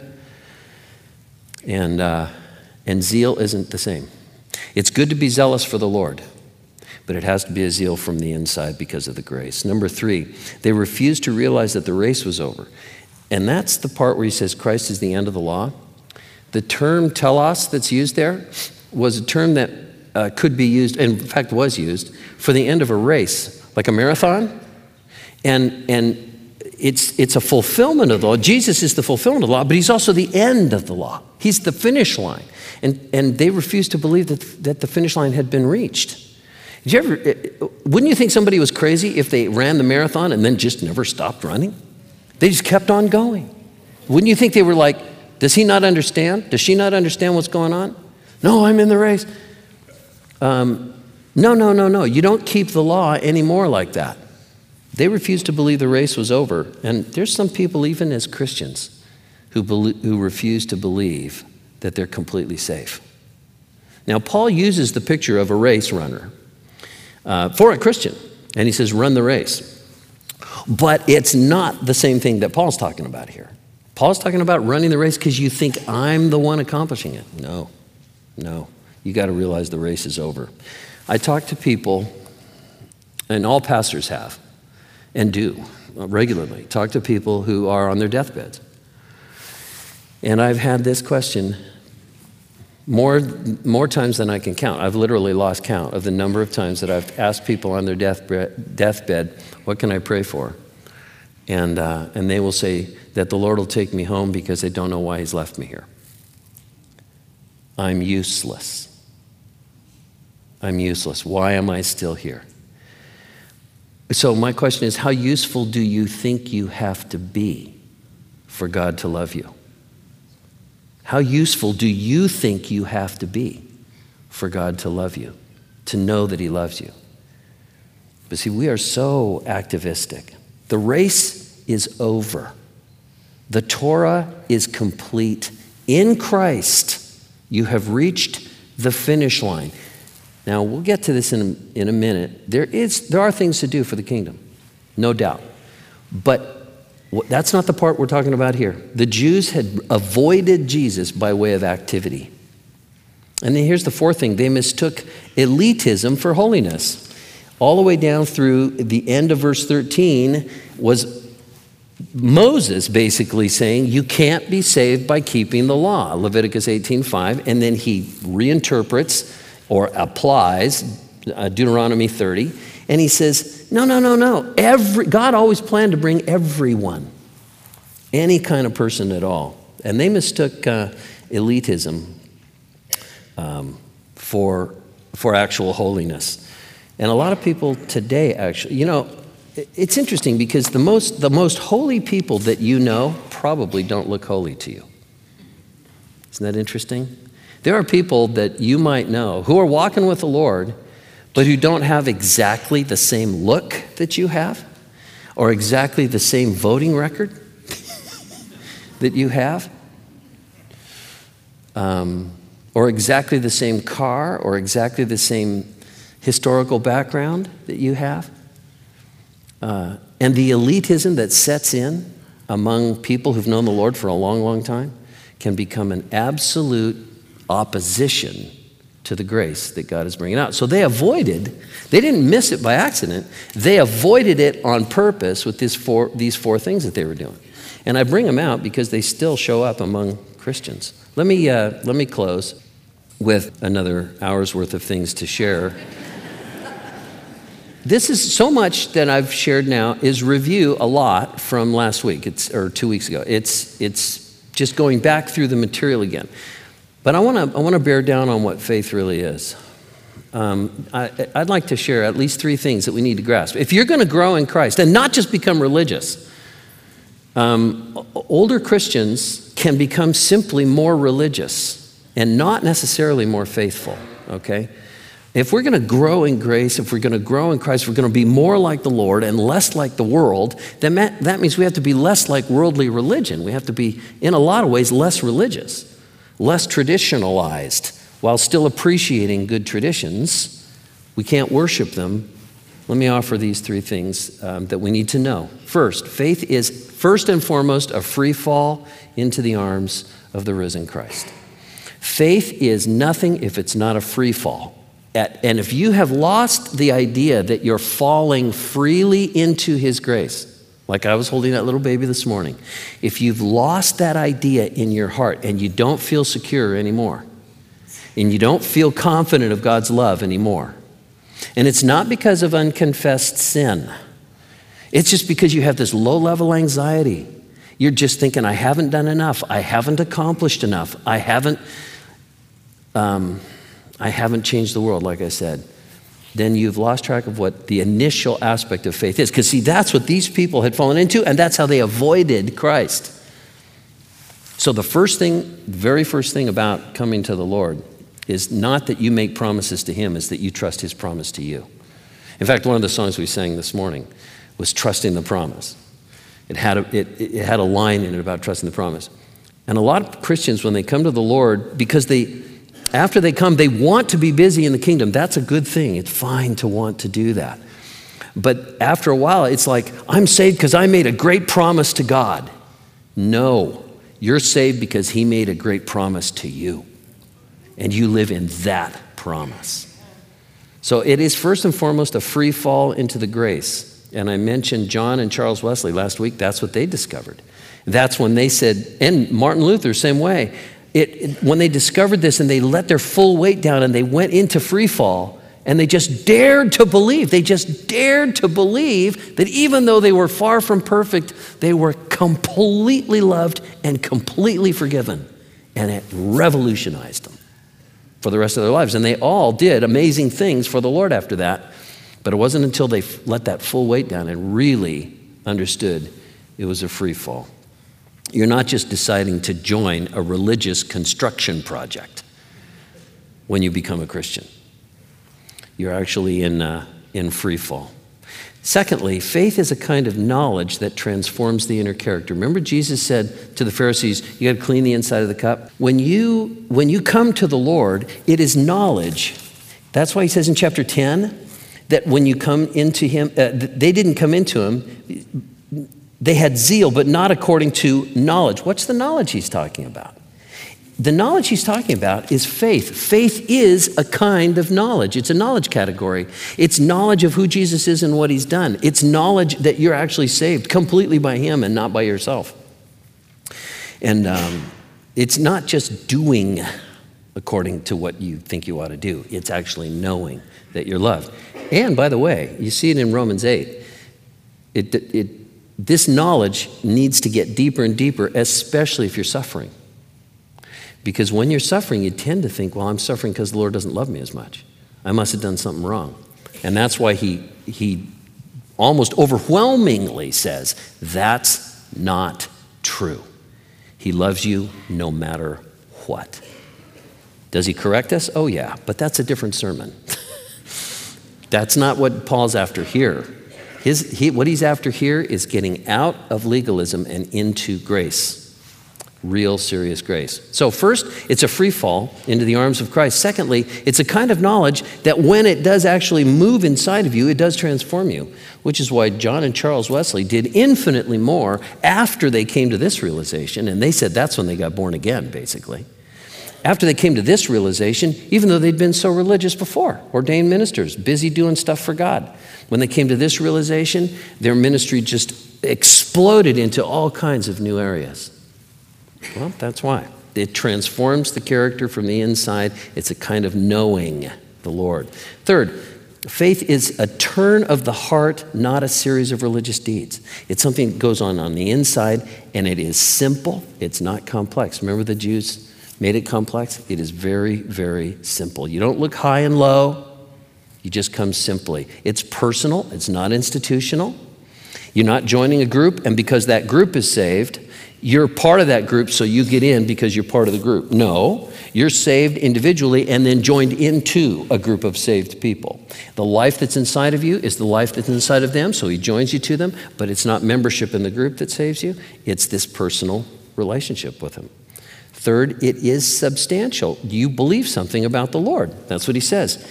And zeal isn't the same. It's good to be zealous for the Lord, but it has to be a zeal from the inside because of the grace. Number 3, they refused to realize that the race was over. And that's the part where he says Christ is the end of the law. The term telos that's used there was a term that could be used, and in fact was used, for the end of a race, like a marathon. And it's a fulfillment of the law. Jesus is the fulfillment of the law, but he's also the end of the law. He's the finish line. And they refused to believe that the finish line had been reached. Wouldn't you think somebody was crazy if they ran the marathon and then just never stopped running? They just kept on going. Wouldn't you think they were like, does he not understand? Does she not understand what's going on? No, I'm in the race. No. You don't keep the law anymore like that. They refused to believe the race was over. And there's some people, even as Christians, who refuse to believe that they're completely safe. Now, Paul uses the picture of a race runner for a Christian. And he says, run the race. But it's not the same thing that Paul's talking about here. Paul's talking about running the race because you think I'm the one accomplishing it. No. You got to realize the race is over. I talk to people, and all pastors have, and do regularly, talk to people who are on their deathbeds. And I've had this question more times than I can count. I've literally lost count of the number of times that I've asked people on their deathbed, what can I pray for? And they will say that the Lord will take me home because they don't know why he's left me here. I'm useless. Why am I still here? So my question is, how useful do you think you have to be for God to love you? How useful do you think you have to be for God to love you, to know that he loves you? But see, we are so activistic. The race is over. The Torah is complete. In Christ, you have reached the finish line. Now, we'll get to this in a minute. There are things to do for the kingdom, no doubt. But that's not the part we're talking about here. The Jews had avoided Jesus by way of activity. And then here's the fourth thing. They mistook elitism for holiness. All the way down through the end of verse 13 was Moses basically saying, you can't be saved by keeping the law, Leviticus 18:5. And then he reinterprets or applies Deuteronomy 30. And he says, no. God always planned to bring everyone, any kind of person at all. And they mistook elitism for actual holiness. And a lot of people today actually, it's interesting because the most holy people that you know probably don't look holy to you. Isn't that interesting? There are people that you might know who are walking with the Lord, but who don't have exactly the same look that you have, or exactly the same voting record that you have, or exactly the same car, or exactly the same historical background that you have. And the elitism that sets in among people who've known the Lord for a long, long time can become an absolute opposition to the grace that God is bringing out. So they didn't miss it by accident. They avoided it on purpose with these four things that they were doing. And I bring them out because they still show up among Christians. Let me close with another hour's worth of things to share. This is so much that I've shared now is review a lot from last week, or 2 weeks ago. It's just going back through the material again. But I want to bear down on what faith really is. I'd like to share at least 3 things that we need to grasp. If you're going to grow in Christ and not just become religious, older Christians can become simply more religious and not necessarily more faithful, okay? If we're going to grow in grace, if we're going to grow in Christ, we're going to be more like the Lord and less like the world, then that means we have to be less like worldly religion. We have to be, in a lot of ways, less religious, less traditionalized, while still appreciating good traditions. We can't worship them. Let me offer these 3 things that we need to know. First, faith is first and foremost a free fall into the arms of the risen Christ. Faith is nothing if it's not a free fall. And if you have lost the idea that you're falling freely into his grace, like I was holding that little baby this morning, if you've lost that idea in your heart and you don't feel secure anymore, and you don't feel confident of God's love anymore, and it's not because of unconfessed sin, It's just because you have this low-level anxiety. You're just thinking, I haven't done enough. I haven't accomplished enough. I haven't changed the world, like I said. Then you've lost track of what the initial aspect of faith is. Because see, that's what these people had fallen into, and that's how they avoided Christ. So the very first thing about coming to the Lord is not that you make promises to him, is that you trust his promise to you. In fact, one of the songs we sang this morning was Trusting the Promise. It had a line in it about trusting the promise. And a lot of Christians, when they come to the Lord, because after they come, they want to be busy in the kingdom. That's a good thing. It's fine to want to do that. But after a while, it's like, I'm saved because I made a great promise to God. No, you're saved because he made a great promise to you. And you live in that promise. So it is first and foremost a free fall into the grace. And I mentioned John and Charles Wesley last week. That's what they discovered. That's when they said, and Martin Luther, same way. When they discovered this and they let their full weight down and they went into free fall and they just dared to believe. They just dared to believe that even though they were far from perfect, they were completely loved and completely forgiven. And it revolutionized them for the rest of their lives. And they all did amazing things for the Lord after that. But it wasn't until they let that full weight down and really understood it was a free fall. You're not just deciding to join a religious construction project when you become a Christian. You're actually in free fall. Secondly, faith is a kind of knowledge that transforms the inner character. Remember Jesus said to the Pharisees, you got to clean the inside of the cup? When you come to the Lord, it is knowledge. That's why he says in chapter 10 that when you come into him, they didn't come into him. They had zeal, but not according to knowledge. What's the knowledge he's talking about? The knowledge he's talking about is faith. Faith is a kind of knowledge. It's a knowledge category. It's knowledge of who Jesus is and what he's done. It's knowledge that you're actually saved completely by him and not by yourself. And it's not just doing according to what you think you ought to do. It's actually knowing that you're loved. And by the way, you see it in Romans 8. This knowledge needs to get deeper and deeper, especially if you're suffering. Because when you're suffering, you tend to think, well, I'm suffering because the Lord doesn't love me as much. I must have done something wrong. And that's why he almost overwhelmingly says, that's not true. He loves you no matter what. Does he correct us? Oh, yeah, but that's a different sermon. That's not what Paul's after here. What he's after here is getting out of legalism and into grace. Real serious grace. So first, it's a free fall into the arms of Christ. Secondly, it's a kind of knowledge that when it does actually move inside of you, it does transform you, which is why John and Charles Wesley did infinitely more after they came to this realization, and they said that's when they got born again, basically. After they came to this realization, even though they'd been so religious before, ordained ministers, busy doing stuff for God, when they came to this realization, their ministry just exploded into all kinds of new areas. Well, that's why. It transforms the character from the inside. It's a kind of knowing the Lord. Third, faith is a turn of the heart, not a series of religious deeds. It's something that goes on the inside, and it is simple. It's not complex. Remember the Jews made it complex? It is very, very simple. You don't look high and low. You just come simply. It's personal. It's not institutional. You're not joining a group, and because that group is saved, you're part of that group, so you get in because you're part of the group. No, you're saved individually and then joined into a group of saved people. The life that's inside of you is the life that's inside of them, so he joins you to them, but it's not membership in the group that saves you. It's this personal relationship with him. Third, it is substantial. You believe something about the Lord. That's what he says.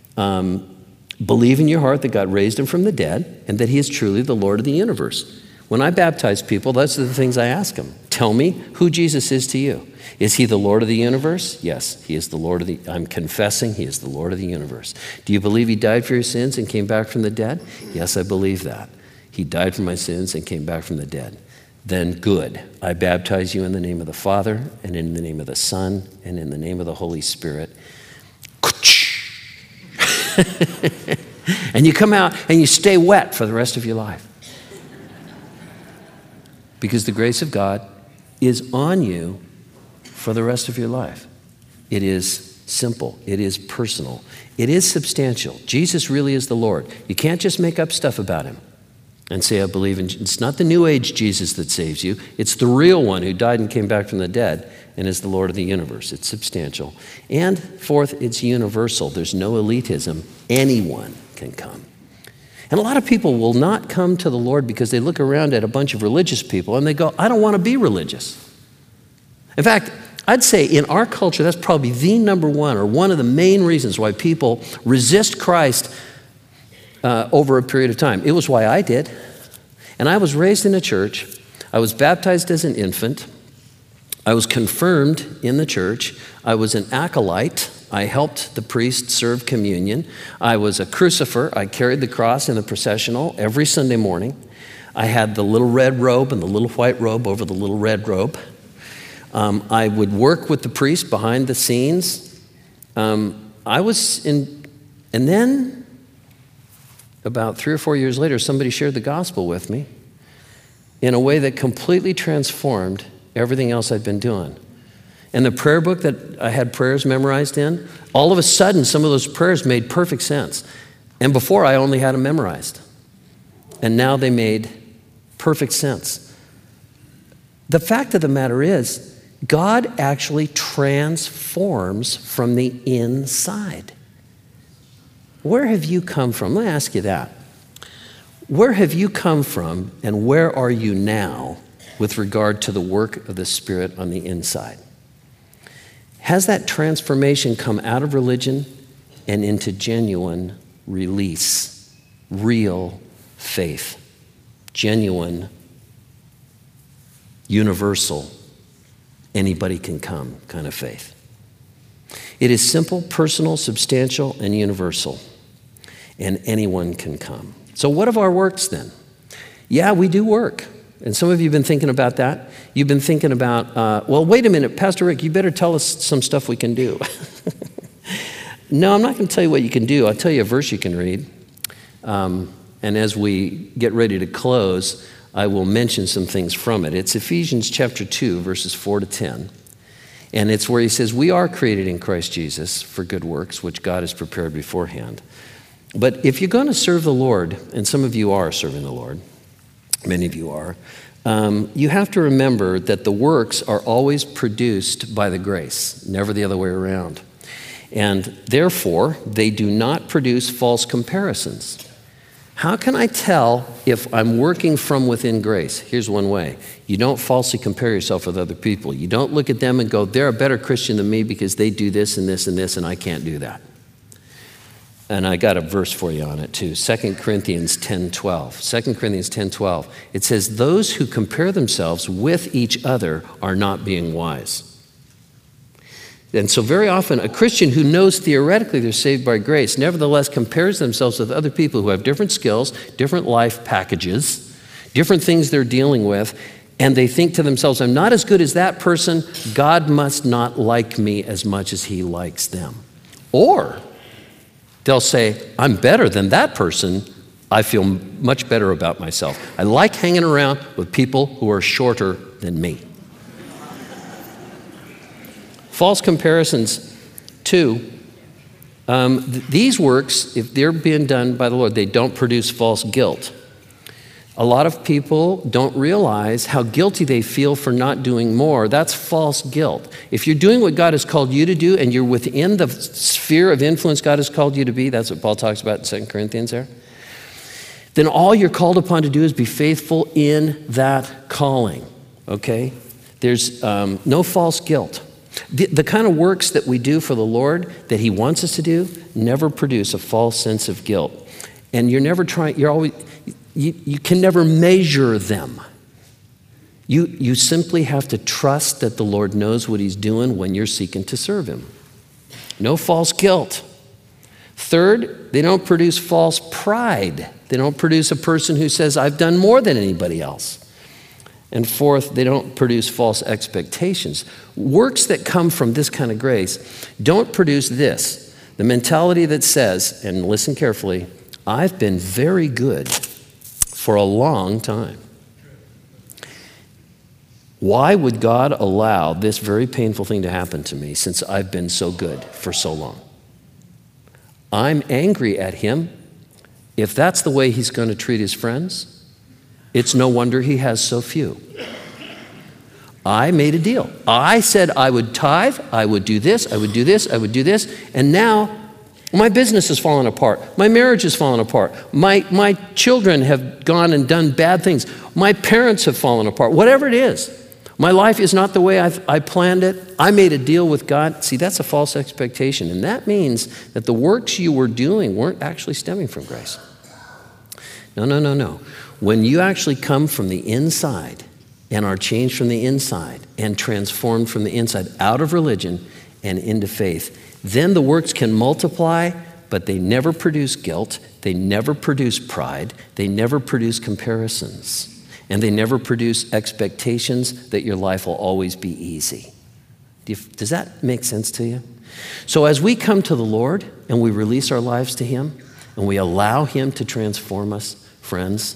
Believe in your heart that God raised him from the dead and that he is truly the Lord of the universe. When I baptize people, those are the things I ask them. Tell me who Jesus is to you. Is he the Lord of the universe? Yes, he is the Lord of the, I'm confessing he is the Lord of the universe. Do you believe he died for your sins and came back from the dead? Yes, I believe that. He died for my sins and came back from the dead. Then good. I baptize you in the name of the Father and in the name of the Son and in the name of the Holy Spirit. And you come out and you stay wet for the rest of your life. because the grace of God is on you for the rest of your life. It is simple. It is personal. It is substantial. Jesus really is the Lord. You can't just make up stuff about him and say, I believe in. It's not the New Age Jesus that saves you. It's the real one who died and came back from the dead and is the Lord of the universe. It's substantial. And fourth, it's universal. There's no elitism. Anyone can come. And a lot of people will not come to the Lord because they look around at a bunch of religious people and they go, I don't want to be religious. In fact, I'd say in our culture, that's probably the number one or one of the main reasons why people resist Christ over a period of time. It was why I did. And I was raised in a church. I was baptized as an infant. I was confirmed in the church. I was an acolyte. I helped the priest serve communion. I was a crucifer. I carried the cross in the processional every Sunday morning. I had the little red robe and the little white robe over the little red robe. I would work with the priest behind the scenes. And then about 3 or 4 years later, somebody shared the gospel with me in a way that completely transformed everything else I'd been doing. And the prayer book that I had prayers memorized in, all of a sudden, some of those prayers made perfect sense. And before, I only had them memorized. And now they made perfect sense. The fact of the matter is, God actually transforms from the inside. Where have you come from? Let me ask you that. Where have you come from and where are you now with regard to the work of the Spirit on the inside? Has that transformation come out of religion and into genuine release, real faith, genuine, universal, anybody can come kind of faith? It is simple, personal, substantial, and universal, and anyone can come. So what of our works then? Yeah, we do work. And some of you have been thinking about that. You've been thinking about, well, wait a minute, Pastor Rick, you better tell us some stuff we can do. No, I'm not going to tell you what you can do. I'll tell you a verse you can read. And as we get ready to close, I will mention some things from it. It's Ephesians chapter 2, verses 4 to 10. And it's where he says, we are created in Christ Jesus for good works, which God has prepared beforehand. But if you're going to serve the Lord, and some of you are serving the Lord, many of you are, you have to remember that the works are always produced by the grace, never the other way around. And therefore, they do not produce false comparisons. How can I tell if I'm working from within grace? Here's one way. You don't falsely compare yourself with other people. You don't look at them and go, they're a better Christian than me because they do this and this and this, and I can't do that. And I got a verse for you on it too, 2 Corinthians 10:12. 2 Corinthians 10:12. It says, those who compare themselves with each other are not being wise. And so very often, a Christian who knows theoretically they're saved by grace, nevertheless compares themselves with other people who have different skills, different life packages, different things they're dealing with, and they think to themselves, I'm not as good as that person, God must not like me as much as he likes them. Or they'll say, I'm better than that person, I feel much better about myself. I like hanging around with people who are shorter than me. False comparisons, too. These works, if they're being done by the Lord, they don't produce false guilt. A lot of people don't realize how guilty they feel for not doing more. That's false guilt. If you're doing what God has called you to do and you're within the sphere of influence God has called you to be, that's what Paul talks about in 2 Corinthians there, then all you're called upon to do is be faithful in that calling, okay? There's no false guilt. The kind of works that we do for the Lord that he wants us to do never produce a false sense of guilt. And you're never trying, you can never measure them. You simply have to trust that the Lord knows what he's doing when you're seeking to serve him. No false guilt. Third, they don't produce false pride. They don't produce a person who says, I've done more than anybody else. And fourth, they don't produce false expectations. Works that come from this kind of grace don't produce this, the mentality that says, and listen carefully, I've been very good for a long time. Why would God allow this very painful thing to happen to me since I've been so good for so long? I'm angry at him. If that's the way he's going to treat his friends, it's no wonder he has so few. I made a deal. I said I would tithe, I would do this, I would do this, I would do this, and now my business has fallen apart. My marriage has fallen apart. My children have gone and done bad things. My parents have fallen apart. Whatever it is, my life is not the way I planned it. I made a deal with God. See, that's a false expectation, and that means that the works you were doing weren't actually stemming from grace. No. When you actually come from the inside and are changed from the inside and transformed from the inside out of religion and into faith, then the works can multiply, but they never produce guilt, they never produce pride, they never produce comparisons, and they never produce expectations that your life will always be easy. Does that make sense to you? So as we come to the Lord and we release our lives to him and we allow him to transform us, friends,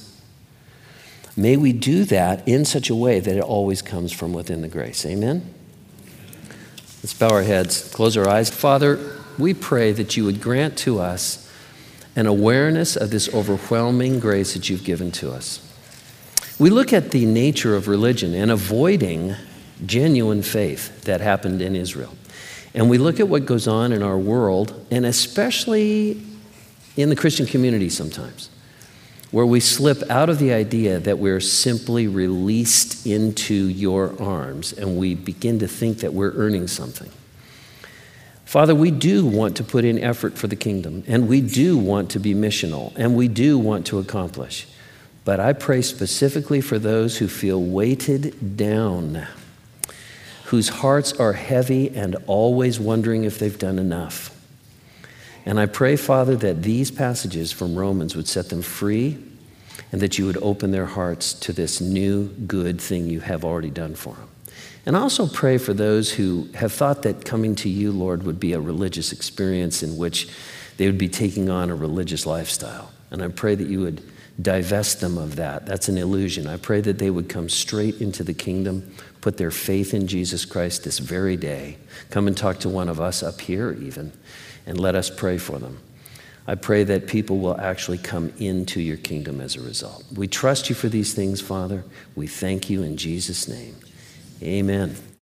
may we do that in such a way that it always comes from within the grace. Amen? Let's bow our heads, close our eyes. Father, we pray that you would grant to us an awareness of this overwhelming grace that you've given to us. We look at the nature of religion and avoiding genuine faith that happened in Israel. And we look at what goes on in our world, and especially in the Christian community sometimes, where we slip out of the idea that we're simply released into your arms and we begin to think that we're earning something. Father, we do want to put in effort for the kingdom, and we do want to be missional, and we do want to accomplish. But I pray specifically for those who feel weighted down, whose hearts are heavy and always wondering if they've done enough. And I pray, Father, that these passages from Romans would set them free and that you would open their hearts to this new good thing you have already done for them. And I also pray for those who have thought that coming to you, Lord, would be a religious experience in which they would be taking on a religious lifestyle. And I pray that you would divest them of that. That's an illusion. I pray that they would come straight into the kingdom, put their faith in Jesus Christ this very day. Come and talk to one of us up here even, and let us pray for them. I pray that people will actually come into your kingdom as a result. We trust you for these things, Father. We thank you in Jesus' name. Amen.